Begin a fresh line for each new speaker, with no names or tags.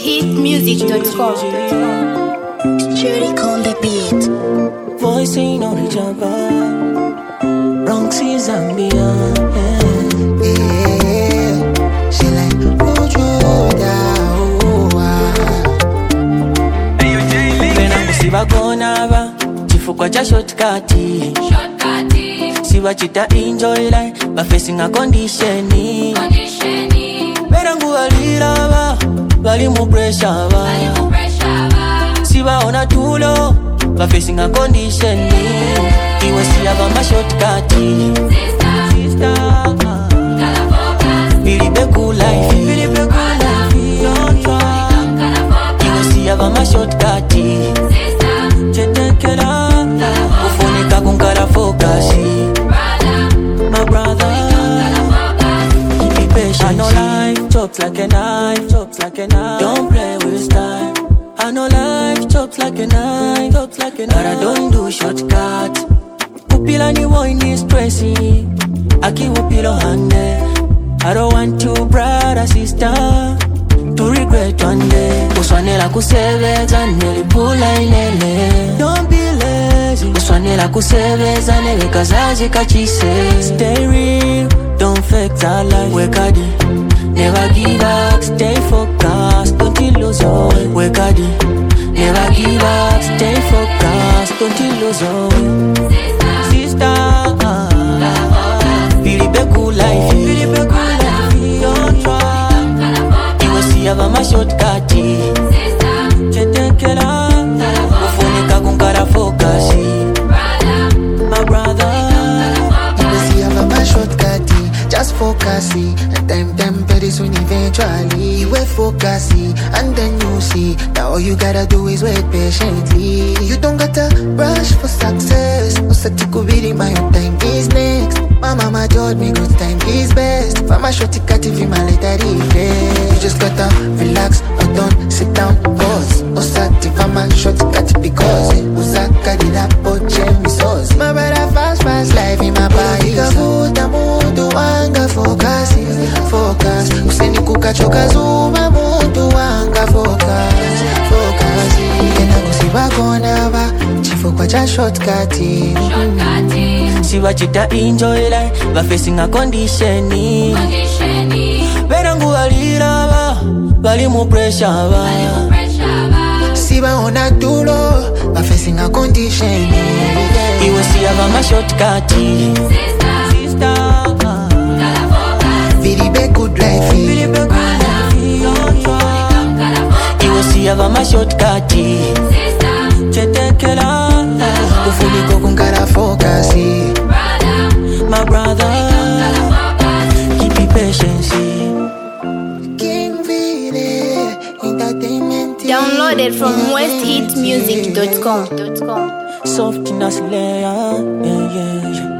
westhitmusic.com.
Jericho on the beat.
Voice ain't on the jumper. Bronx is Zambia.
Yeah. She like
Pena musiba konaba chifukwa cha shortcut. Siba chita enjoy life but facing a condition. Pena ngualira ba bali mu pressure ba. Siba ona tulo but facing a condition. Iwe siya ba ma shortcut. Sister Billy Beku life. Don't try. Iwe siya ba ma shortcut. Chetekela ufunika kunkara focus. My brother, keep it patient. I know life chops like a knife, chops like a knife. Don't play with time. I know life chops like a knife, chops like a knife. But I don't do shortcuts. Upila ni wine stressing. Aki upilo hande. I don't want you, brother, sister, to regret one day. Uswanela kusebeza nilipula inele. Don't be lazy. Uswanela kusebeza nele kazazi kachise. Stay real, don't fake that life. Wekadi, never give up. Stay focused, don't you lose your way. Wekadi, never give up. Stay focused, don't you lose your way. Sister, Billy Beku life. Billy Beku life. Don't try. Iwe siya ba ma shortcut. Chetekela ufunika kunkara focus. My brother,
Iwe siya ba ma shortcut. Just focus. And time very soon eventually. Iwe focus. And then you see that all you gotta do is wait patiently. You don't gotta rush for success. Usati my own time is next. My mama told me good time is best. For my shortcut, if you my later regret. You just gotta relax, or don't sit down, pause. Osati for my shortcut because Usaka did that poche me sauce. My brother fast life in my body. Kavuta mudu wanga focus. Useni kukachoka zuma mudu wanga focus. Kena kusiba kona ba chifukwa cha shortcut.
Siba chita enjoy life but facing a condition. Pena ngualira ba bali mu pressure ba.
Siba ona tulo but facing a condition.
Iwe siya ba ma shortcut. Sister
Billy Beku life.
Billy Beku life. Don't try. Iwe siya ba ma shortcut. Chetekela
Ufuniko kunkara focus.
my brother, keep it patient.
King Vile Entertainment.
Downloaded from westhitmusic.com.
Soft in a slayer, yeah.